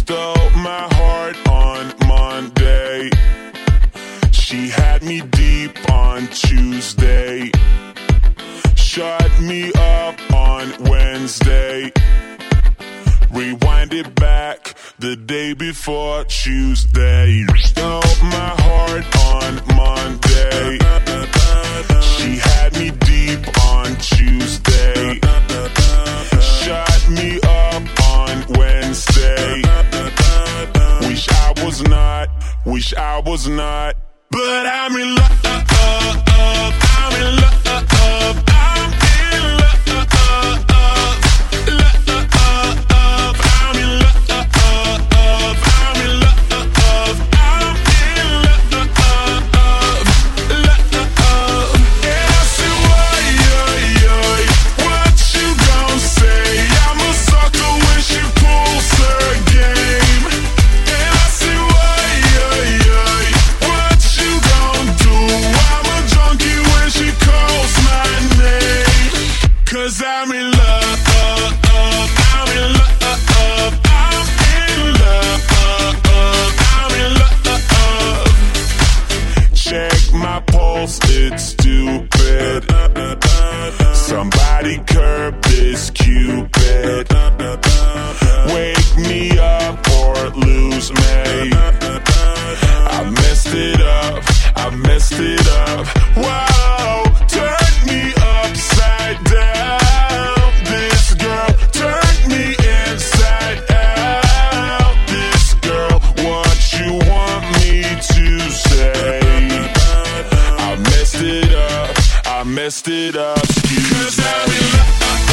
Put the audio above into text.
stole my heart on Monday. She had me deep on Tuesday. Shut me up on Wednesday. Rewind it back the day before Tuesday. Stole my heart on Monday. She had me deep on Tuesday. Shut me up on Wednesday. Wish I was not. But I'm in love, I'm in love, I'm in love, I'm in love, I'm in love, I'm in love, and I say, what you gon' say? I'm a sucker when she pulls her game. And I say, what you gon' do? I'm a junkie when she calls my name. 'Cause I'm in love, I'm in love, I'm in love, I'm in love. Check my pulse, it's stupid. Somebody curb this Cupid. Wake me up or lose me. I messed it up, I messed it up. Wow, turn me upside down. This girl turned me inside out. This girl, what you want me to say? I messed it up, I messed it up. 'Cause I'm in love.